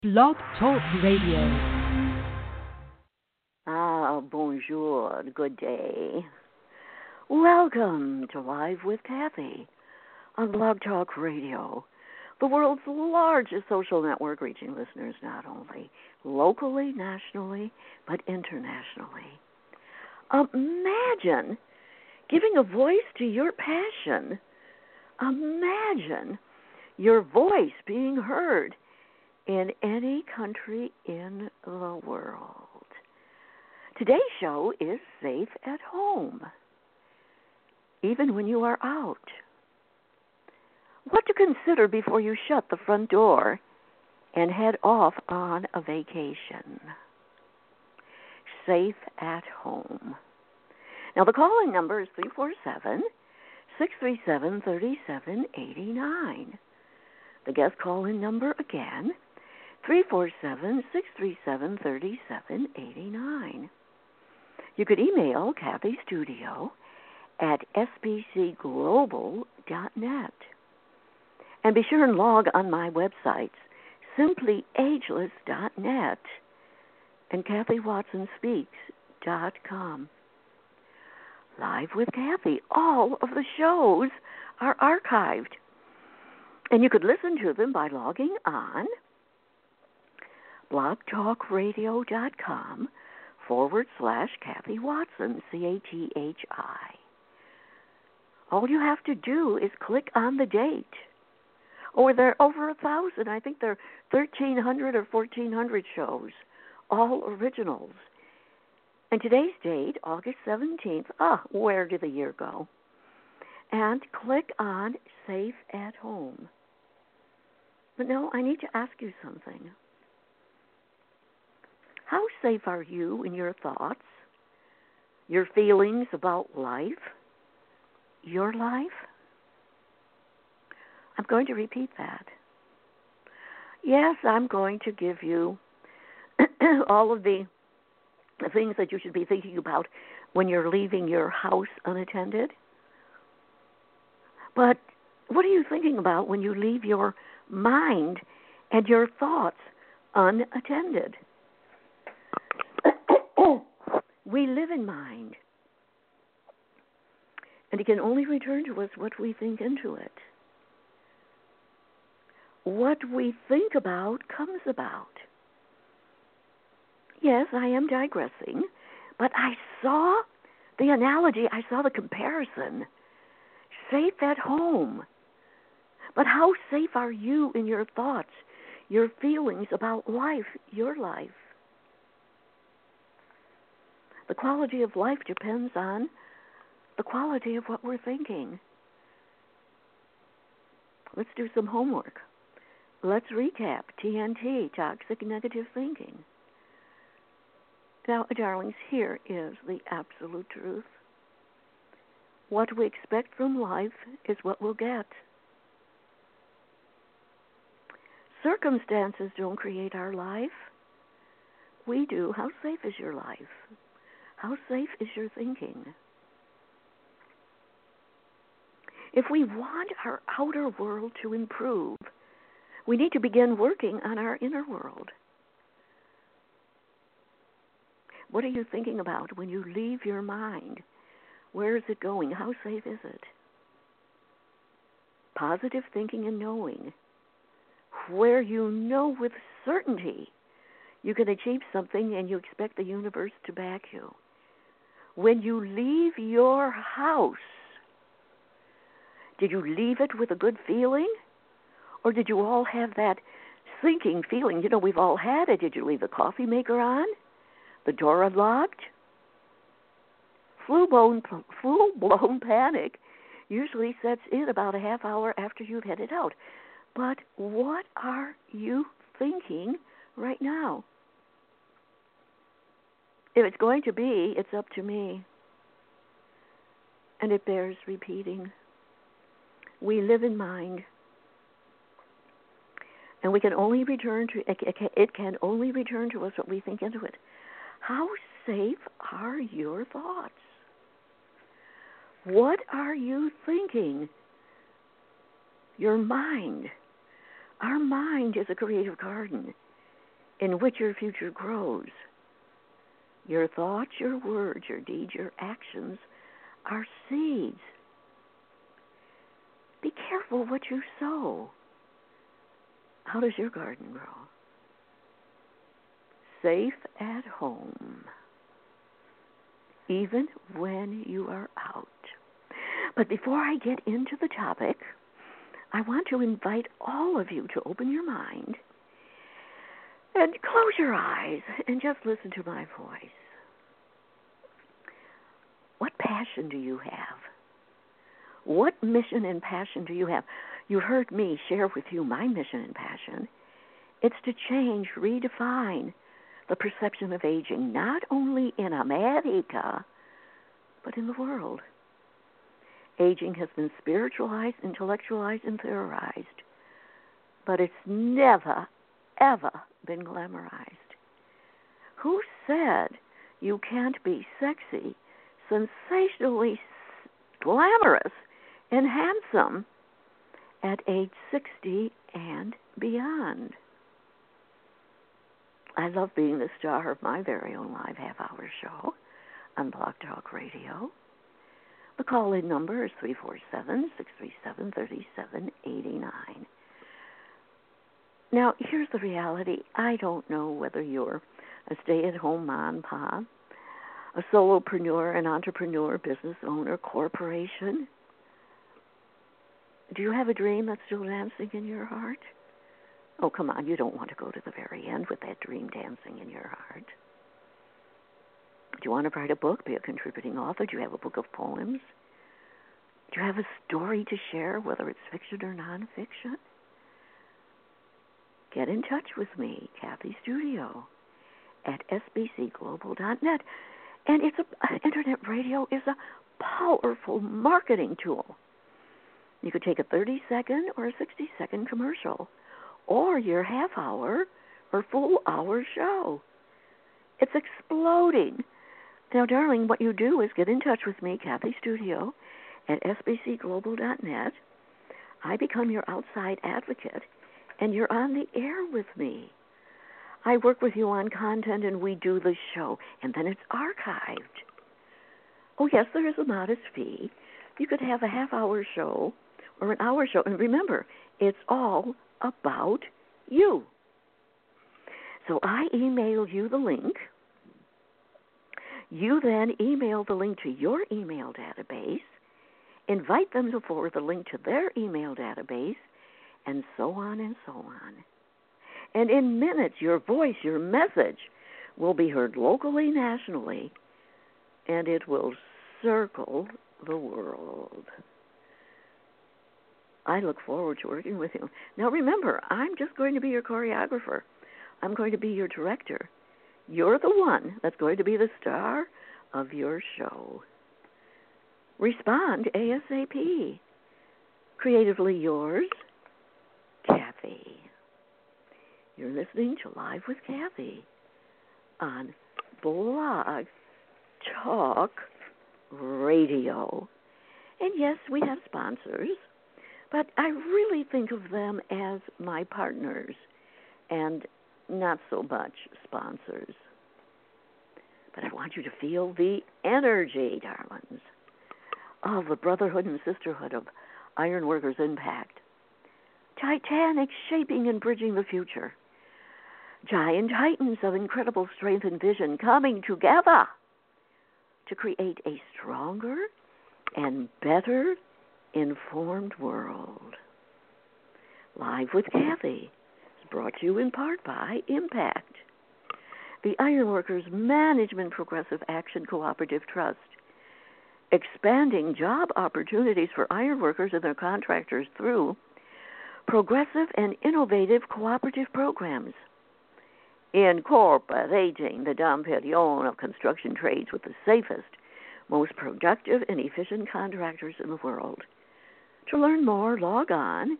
Blog Talk Radio. Bonjour, good day. Welcome to Live with Kathy on Blog Talk Radio, the world's largest social network reaching listeners not only locally, nationally, but internationally. Imagine giving a voice to your passion. Imagine your voice being heard in any country in the world. Today's show is Safe at Home, even when you are out. What to consider before you shut the front door and head off on a vacation. Safe at Home. Now, the call-in number is 347-637-3789. The guest call-in number again, 347-637-3789. You could email Kathy Studio at sbcglobal.net. And be sure and log on my websites, simplyageless.net and KathyWatsonSpeaks.com. Live with Kathy. All of the shows are archived. And you could listen to them by logging on blogtalkradio.com/Kathy Watson, CATHI. All you have to do is click on the date. Or there are over 1,000. I think there are 1,300 or 1,400 shows, all originals. And today's date, August 17th. Where did the year go? And click on Safe at Home. But no, I need to ask you something. How safe are you in your thoughts, your feelings about life, your life? I'm going to repeat that. Yes, I'm going to give you all of the things that you should be thinking about when you're leaving your house unattended. But what are you thinking about when you leave your mind and your thoughts unattended? We live in mind. And it can only return to us what we think into it. What we think about comes about. Yes, I am digressing, but I saw the analogy, I saw the comparison. Safe at home. But how safe are you in your thoughts, your feelings about life, your life? The quality of life depends on the quality of what we're thinking. Let's do some homework. Let's recap TNT, toxic negative thinking. Now, darlings, here is the absolute truth. What we expect from life is what we'll get. Circumstances don't create our life. We do. How safe is your life? How safe is your thinking? If we want our outer world to improve, we need to begin working on our inner world. What are you thinking about when you leave your mind? Where is it going? How safe is it? Positive thinking and knowing, where you know with certainty you can achieve something and you expect the universe to back you. When you leave your house, did you leave it with a good feeling? Or did you all have that sinking feeling? You know, we've all had it. Did you leave the coffee maker on? The door unlocked? Full-blown panic usually sets in about a half hour after you've headed out. But what are you thinking right now? If it's going to be, it's up to me. And it bears repeating. We live in mind. And we can only return to it can only return to us what we think into it. How safe are your thoughts? What are you thinking? Your mind. Our mind is a creative garden. in which your future grows. Your thoughts, your words, your deeds, your actions are seeds. Be careful what you sow. How does your garden grow? Safe at home, even when you are out. But before I get into the topic, I want to invite all of you to open your mind and close your eyes and just listen to my voice. What passion do you have? What mission and passion do you have? You heard me share with you my mission and passion. It's to change, redefine the perception of aging, not only in America, but in the world. Aging has been spiritualized, intellectualized, and theorized, but it's never, ever been glamorized. Who said you can't be sexy, sensationally glamorous, and handsome at age 60 and beyond? I love being the star of my very own live half-hour show on Blog Talk Radio. The call-in number is 347-637-3789. Now, here's the reality. I don't know whether you're a stay-at-home mom, pop, a solopreneur, an entrepreneur, business owner, corporation. Do you have a dream that's still dancing in your heart? Oh, come on, you don't want to go to the very end with that dream dancing in your heart. Do you want to write a book, be a contributing author? Do you have a book of poems? Do you have a story to share, whether it's fiction or nonfiction? Get in touch with me, Kathy Studio, at sbcglobal.net. And internet radio is a powerful marketing tool. You could take a 30-second or a 60-second commercial, or your half-hour or full-hour show. It's exploding. Now, darling, what you do is get in touch with me, Kathy Studio, at sbcglobal.net. I become your outside advocate, and you're on the air with me. I work with you on content, and we do the show, and then it's archived. Oh, yes, there is a modest fee. You could have a half-hour show or an hour show, and remember, it's all about you. So I email you the link. You then email the link to your email database, invite them to forward the link to their email database, and so on and so on. And in minutes, your voice, your message will be heard locally, nationally, and it will circle the world. I look forward to working with you. Now remember, I'm just going to be your choreographer. I'm going to be your director. You're the one that's going to be the star of your show. Respond ASAP. Creatively yours, Kathy. You're listening to Live with Kathy on Blog Talk Radio. And yes, we have sponsors, but I really think of them as my partners and not so much sponsors. But I want you to feel the energy, darlings, of the brotherhood and sisterhood of Ironworkers Impact. Titanic shaping and bridging the future. Giant titans of incredible strength and vision coming together to create a stronger and better informed world. Live with Kathy is brought to you in part by Impact, the Ironworkers Management Progressive Action Cooperative Trust, expanding job opportunities for ironworkers and their contractors through progressive and innovative cooperative programs, incorporating the Dom Perignon of construction trades with the safest, most productive and efficient contractors in the world. To learn more, log on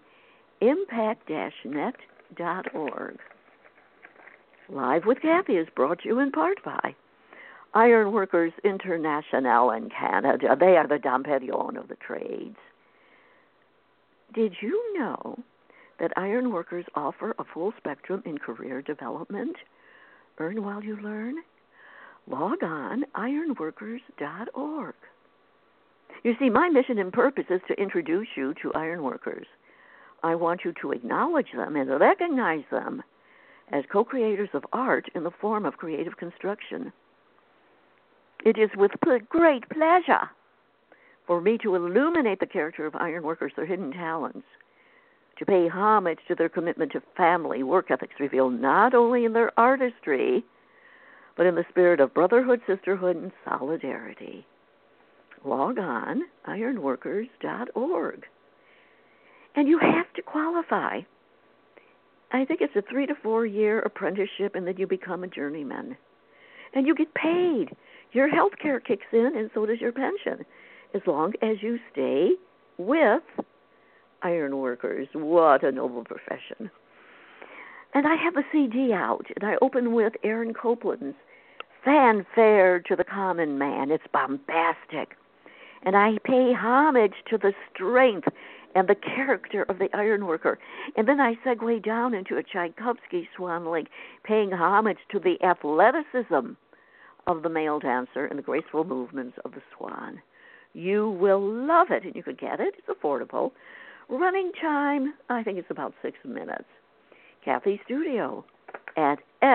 impact-net.org. Live with Kathy is brought to you in part by Ironworkers International in Canada. They are the Dom Perignon of the trades. Did you know that ironworkers offer a full spectrum in career development? Earn while you learn? Log on ironworkers.org. You see, my mission and purpose is to introduce you to ironworkers. I want you to acknowledge them and recognize them as co-creators of art in the form of creative construction. It is with great pleasure for me to illuminate the character of ironworkers, their hidden talents, to pay homage to their commitment to family, work ethics revealed not only in their artistry, but in the spirit of brotherhood, sisterhood, and solidarity. Log on ironworkers.org. And you have to qualify. I think it's a 3 to 4 year apprenticeship, and then you become a journeyman. And you get paid. Your health care kicks in, and so does your pension, as long as you stay with ironworkers. What a noble profession. And I have a CD out, and I open with Aaron Copland's Fanfare to the Common Man. It's bombastic. And I pay homage to the strength and the character of the ironworker. And then I segue down into a Tchaikovsky Swan Lake, paying homage to the athleticism of the male dancer and the graceful movements of the swan. You will love it, and you can get it. It's affordable. Running time, I think it's about 6 minutes. Kathy Studio at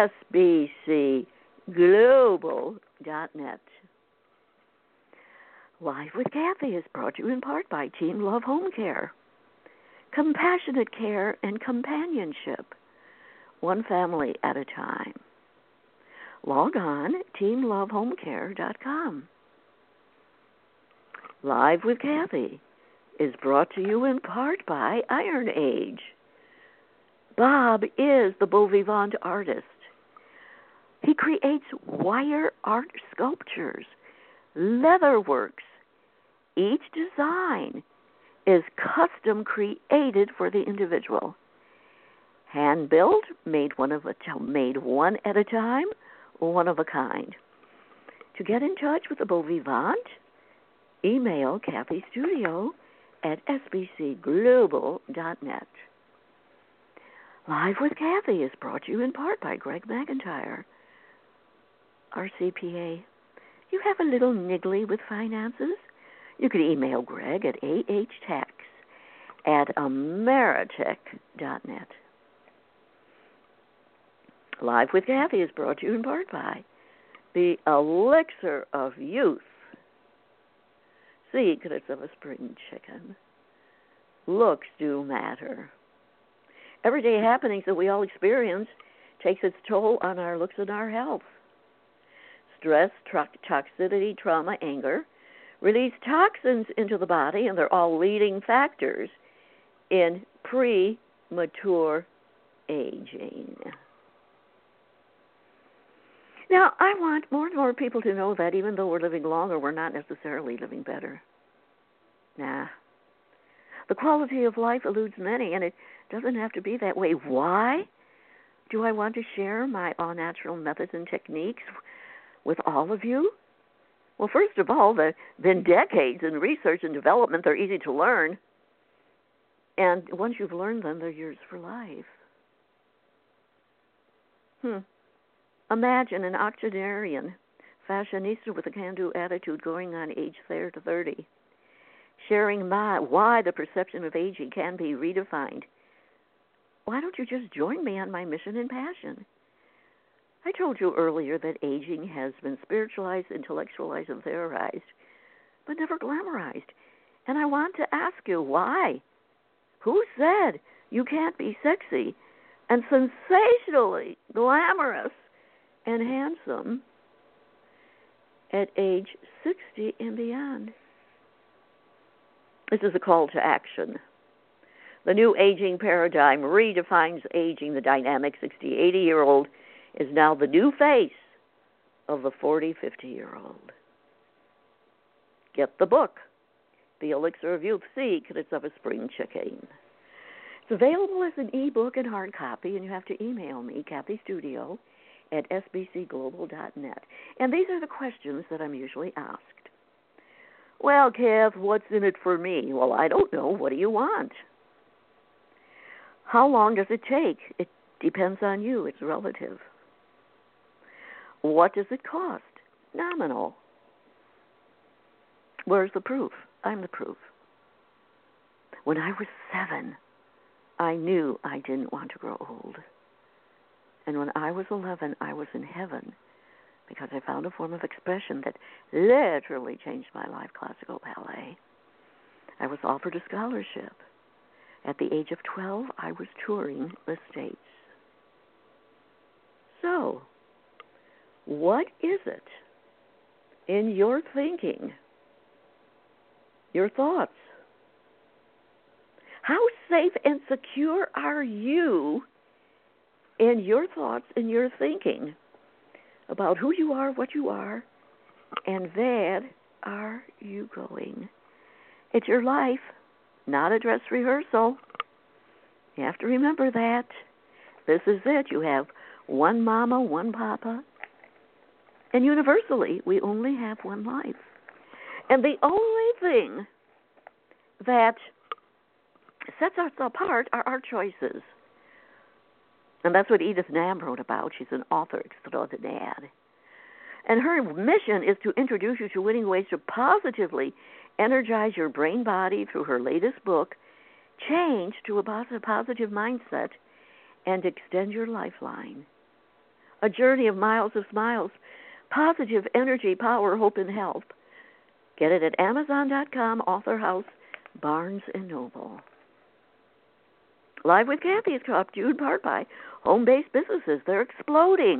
sbcglobal.net. Live with Kathy is brought to you in part by Team Love Home Care. Compassionate care and companionship, one family at a time. Log on teamlovehomecare.com. Live with Kathy is brought to you in part by Iron Age. Bob is the beau vivant artist. He creates wire art sculptures, leather works. Each design is custom created for the individual. Hand built, made one at a time, one of a kind. To get in touch with the beau vivant, email Kathy Studio at sbcglobal.net. Live with Kathy is brought to you in part by Greg McIntyre, our CPA. You have a little niggly with finances? You can email Greg at ahtax@ameritech.net. Live with Kathy is brought to you in part by the Elixir of Youth, Secrets of a Spring Chicken. Looks do matter. Everyday happenings that we all experience takes its toll on our looks and our health. Stress, toxicity, trauma, anger release toxins into the body, and they're all leading factors in premature aging. Now, I want more and more people to know that even though we're living longer, we're not necessarily living better. Nah. The quality of life eludes many, and it doesn't have to be that way. Why do I want to share my all-natural methods and techniques with all of you? Well, first of all, there have been decades in research and development. They're easy to learn. And once you've learned them, they're yours for life. Imagine an octogenarian fashionista with a can-do attitude going on age 30, sharing why the perception of aging can be redefined. Why don't you just join me on my mission and passion? I told you earlier that aging has been spiritualized, intellectualized, and theorized, but never glamorized. And I want to ask you, why? Who said you can't be sexy and sensationally glamorous and handsome at age 60 and beyond? This is a call to action. The new aging paradigm redefines aging. The dynamic 60, 80-year-old is now the new face of the 40, 50-year-old. Get the book, The Elixir of Youth, Secrets of a Spring Chicken. It's available as an ebook and hard copy, and you have to email me, Kathy Studio, at sbcglobal.net. And these are the questions that I'm usually asked. Well, Kath, what's in it for me? Well, I don't know. What do you want? How long does it take? It depends on you. It's relative. What does it cost? Nominal. Where's the proof? I'm the proof. When I was 7, I knew I didn't want to grow old. And when I was 11, I was in heaven because I found a form of expression that literally changed my life, classical ballet. I was offered a scholarship. At the age of 12, I was touring the States. So, what is it in your thinking, your thoughts? How safe and secure are you in your thoughts and your thinking about who you are, what you are, and where are you going? It's your life, not a dress rehearsal. You have to remember that. This is it. You have one mama, one papa. And universally, we only have one life. And the only thing that sets us apart are our choices. And that's what Edith Nam wrote about. She's an author extraordinaire. And her mission is to introduce you to winning ways to positively energize your brain body through her latest book, Change to a Positive Mindset, and Extend Your Lifeline. A journey of miles of smiles, positive energy, power, hope, and health. Get it at Amazon.com, Author House, Barnes & Noble. Live with Kathy is brought to you in part by home-based businesses. They're exploding.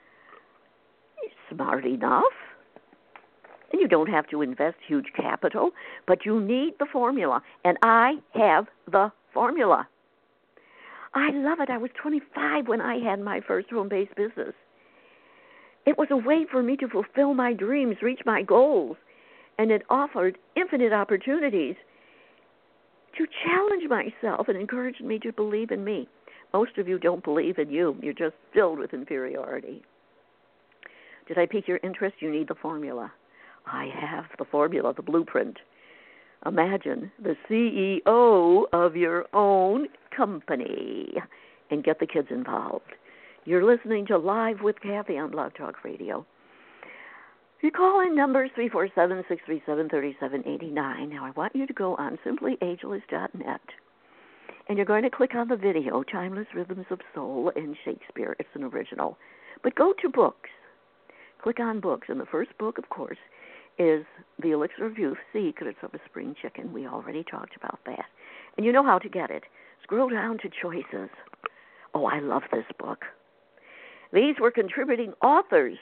Smart enough. And you don't have to invest huge capital, but you need the formula. And I have the formula. I love it. I was 25 when I had my first home-based business. It was a way for me to fulfill my dreams, reach my goals, and it offered infinite opportunities to challenge myself and encouraged me to believe in me. Most of you don't believe in you. You're just filled with inferiority. Did I pique your interest? You need the formula. I have the formula, the blueprint. Imagine the CEO of your own company and get the kids involved. You're listening to Live with Kathy on Blog Talk Radio. You call in numbers 347-637-3789. Now, I want you to go on simplyageless.net, and you're going to click on the video, Timeless Rhythms of Soul in Shakespeare. It's an original. But go to books. Click on books, and the first book, of course, is The Elixir of Youth, Secrets of a Spring Chicken. We already talked about that. And you know how to get it. Scroll down to Choices. Oh, I love this book. These were contributing authors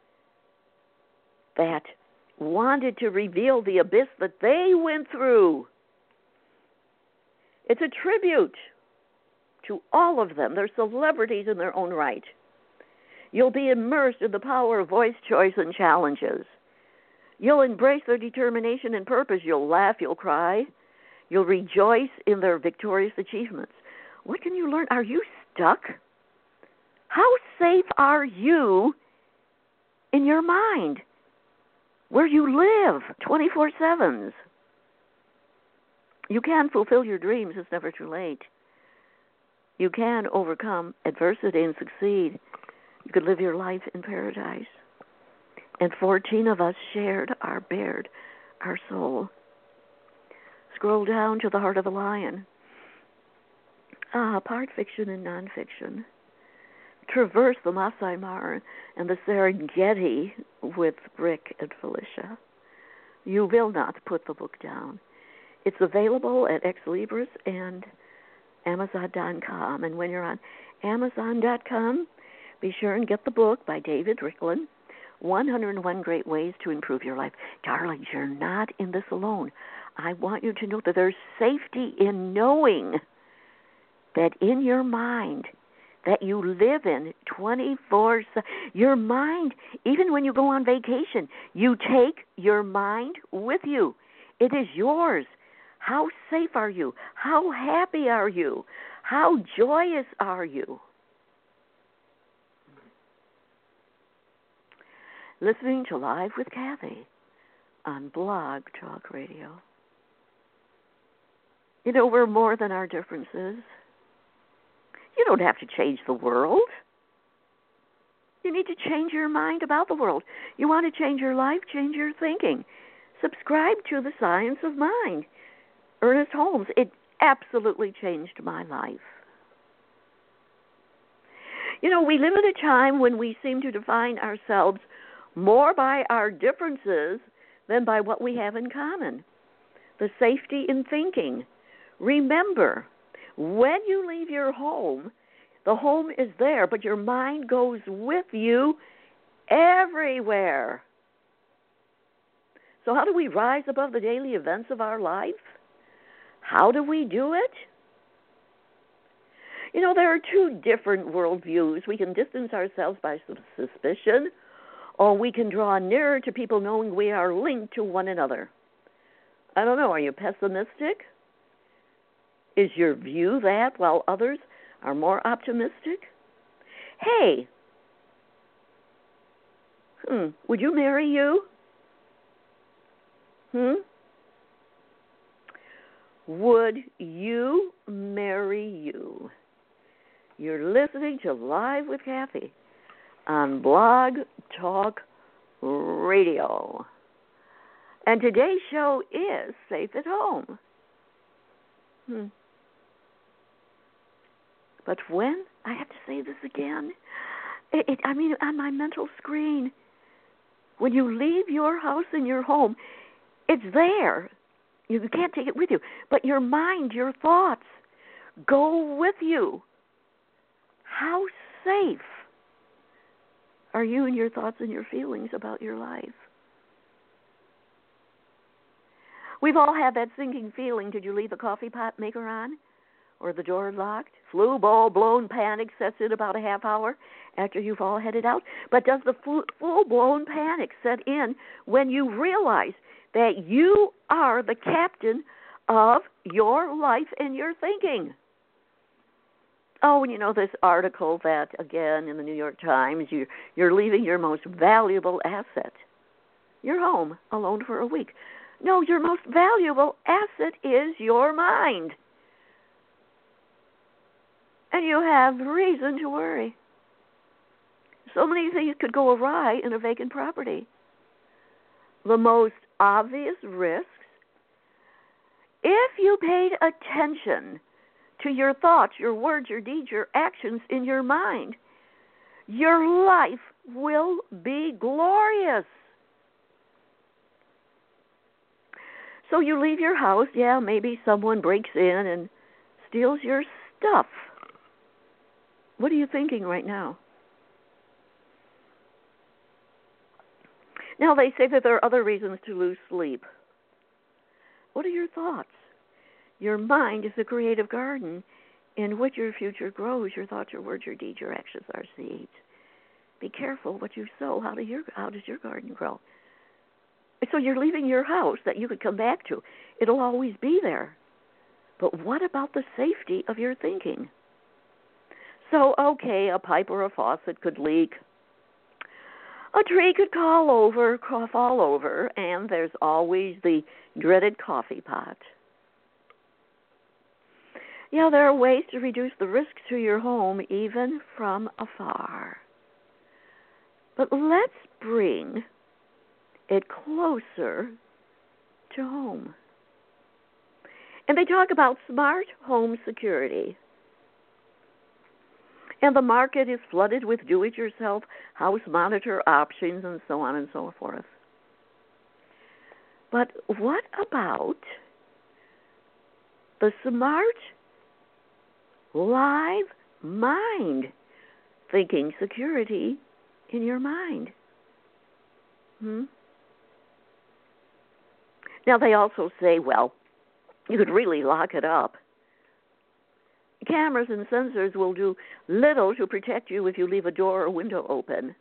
that wanted to reveal the abyss that they went through. It's a tribute to all of them. They're celebrities in their own right. You'll be immersed in the power of voice, choice, and challenges. You'll embrace their determination and purpose. You'll laugh, you'll cry. You'll rejoice in their victorious achievements. What can you learn? Are you stuck? How safe are you in your mind, where you live 24/7? You can fulfill your dreams. It's never too late. You can overcome adversity and succeed. You could live your life in paradise. And 14 of us bared our soul. Scroll down to The Heart of a Lion. Part fiction and nonfiction. Traverse the Masai Mara and the Serengeti with Rick and Felicia. You will not put the book down. It's available at Ex Libris and Amazon.com. And when you're on Amazon.com, be sure and get the book by David Ricklin, 101 Great Ways to Improve Your Life. Darlings, you're not in this alone. I want you to know that there's safety in knowing that in your mind that you live in 24/7, your mind, even when you go on vacation, you take your mind with you. It is yours. How safe are you? How happy are you? How joyous are you? Listening to Live with Kathy on Blog Talk Radio. You know, we're more than our differences. You don't have to change the world. You need to change your mind about the world. You want to change your life, change your thinking. Subscribe to The Science of Mind. Ernest Holmes. It absolutely changed my life. You know, we live in a time when we seem to define ourselves more by our differences than by what we have in common. The safety in thinking. Remember, when you leave your home, the home is there, but your mind goes with you everywhere. So how do we rise above the daily events of our life? How do we do it? You know, there are two different worldviews. We can distance ourselves by suspicion, or we can draw nearer to people knowing we are linked to one another. I don't know, are you pessimistic? Is your view that, while others are more optimistic? Hey, would you marry you? Would you marry you? You're listening to Live with Kathy on Blog Talk Radio. And today's show is Safe at Home. But when? I have to say this again. On my mental screen, when you leave your house and your home, it's there. You can't take it with you. But your mind, your thoughts, go with you. How safe are you and your thoughts and your feelings about your life? We've all had that sinking feeling. Did you leave the coffee pot maker on? Or the door locked? Full-blown panic sets in about a half hour after you've all headed out. But does the full-blown panic set in when you realize that you are the captain of your life and your thinking? Oh, and you know this article that, again, in the New York Times, you're leaving your most valuable asset, your home, alone for a week. No, your most valuable asset is your mind. And you have reason to worry. So many things could go awry in a vacant property. The most obvious risks, if you paid attention to your thoughts, your words, your deeds, your actions in your mind, your life will be glorious. So you leave your house, maybe someone breaks in and steals your stuff. What are you thinking right now? Now, they say that there are other reasons to lose sleep. What are your thoughts? Your mind is a creative garden in which your future grows. Your thoughts, your words, your deeds, your actions are seeds. Be careful what you sow. How does your garden grow? So you're leaving your house that you could come back to. It'll always be there. But what about the safety of your thinking? So, okay, a pipe or a faucet could leak. A tree could fall over, and there's always the dreaded coffee pot. There are ways to reduce the risk to your home even from afar. But let's bring it closer to home. And they talk about smart home security. And the market is flooded with do-it-yourself house monitor options and so on and so forth. But what about the smart live mind thinking security in your mind? Now, they also say, you could really lock it up. Cameras and sensors will do little to protect you if you leave a door or window open.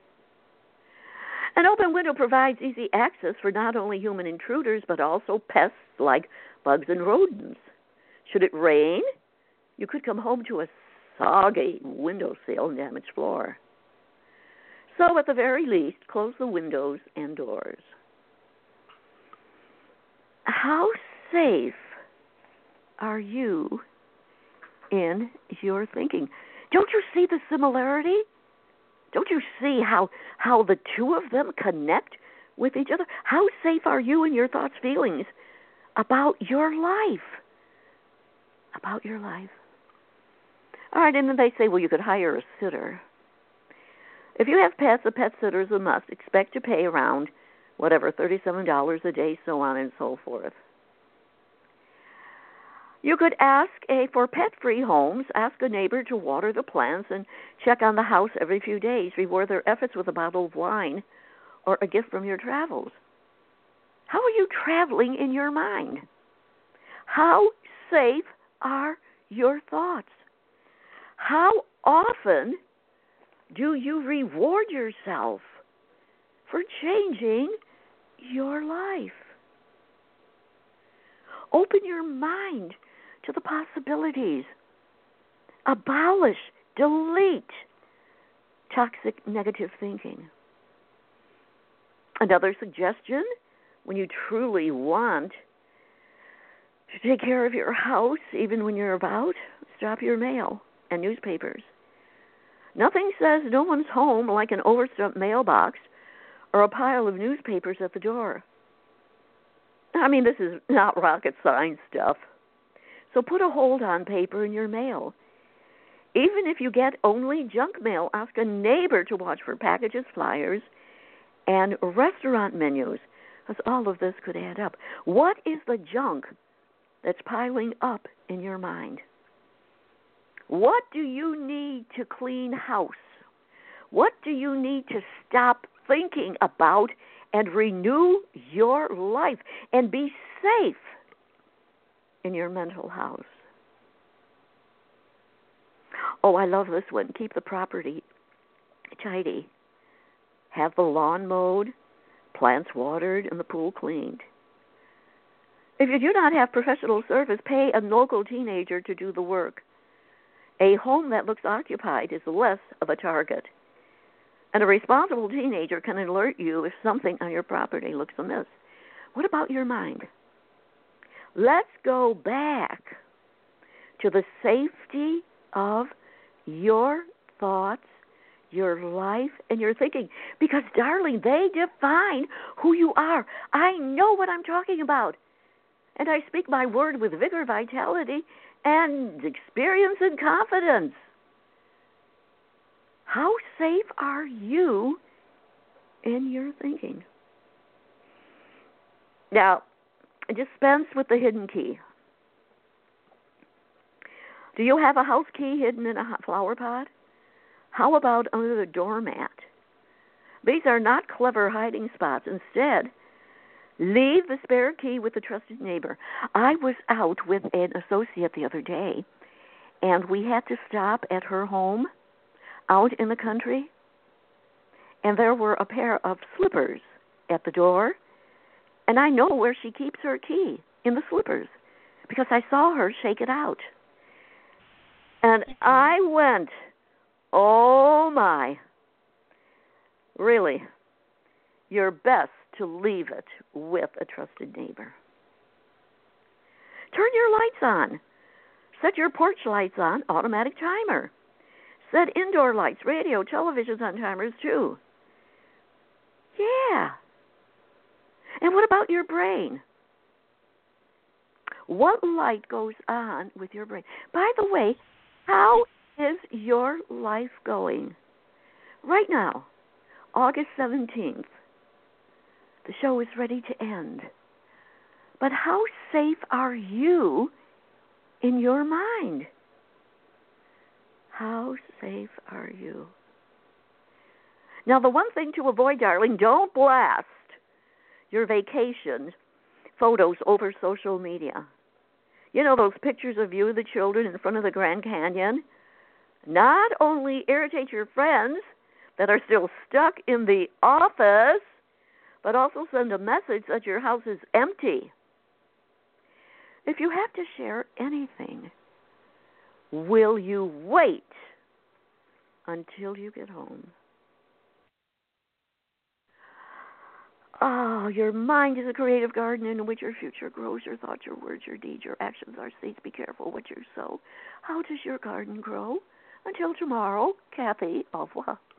An open window provides easy access for not only human intruders, but also pests like bugs and rodents. Should it rain, you could come home to a soggy windowsill and damaged floor. So at the very least, close the windows and doors. How safe are you in your thinking. Don't you see the similarity? Don't you see how the two of them connect with each other? How safe are you in your thoughts, feelings about your life? About your life. All right, and then they say, well, you could hire a sitter. If you have pets, a pet sitter is a must. Expect to pay around, $37 a day, so on and so forth. You could ask for pet-free homes, ask a neighbor to water the plants and check on the house every few days. Reward their efforts with a bottle of wine or a gift from your travels. How are you traveling in your mind? How safe are your thoughts? How often do you reward yourself for changing your life? Open your mind to the possibilities. Abolish, delete toxic negative thinking. Another suggestion, when you truly want to take care of your house, even when you're about, stop your mail and newspapers. Nothing says no one's home like an overstuffed mailbox or a pile of newspapers at the door. I mean, this is not rocket science stuff. So put a hold on paper in your mail. Even if you get only junk mail, ask a neighbor to watch for packages, flyers, and restaurant menus, because all of this could add up. What is the junk that's piling up in your mind? What do you need to clean house? What do you need to stop thinking about and renew your life and be safe in your mental house? Oh, I love this one. Keep the property tidy. Have the lawn mowed, plants watered, and the pool cleaned. If you do not have professional service, pay a local teenager to do the work. A home that looks occupied is less of a target. And a responsible teenager can alert you if something on your property looks amiss. What about your mind? Let's go back to the safety of your thoughts, your life, and your thinking. Because, darling, they define who you are. I know what I'm talking about. And I speak my word with vigor, vitality, and experience and confidence. How safe are you in your thinking? Now, dispense with the hidden key. Do you have a house key hidden in a flower pot? How about under the doormat? These are not clever hiding spots. Instead, leave the spare key with a trusted neighbor. I was out with an associate the other day, and we had to stop at her home out in the country, and there were a pair of slippers at the door, and I know where she keeps her key, in the slippers, because I saw her shake it out. And I went, oh my, really, you're best to leave it with a trusted neighbor. Turn your lights on. Set your porch lights on, automatic timer. Set indoor lights, radio, televisions on timers too. Yeah. And what about your brain? What light goes on with your brain? By the way, how is your life going? Right now, August 17th, the show is ready to end. But how safe are you in your mind? How safe are you? Now, the one thing to avoid, darling, don't blast your vacation photos over social media. You know, those pictures of you and the children in front of the Grand Canyon not only irritate your friends that are still stuck in the office, but also send a message that your house is empty. If you have to share anything, will you wait until you get home? Oh, your mind is a creative garden in which your future grows. Your thoughts, your words, your deeds, your actions are seeds. Be careful what you sow. How does your garden grow? Until tomorrow, Kathy, au revoir.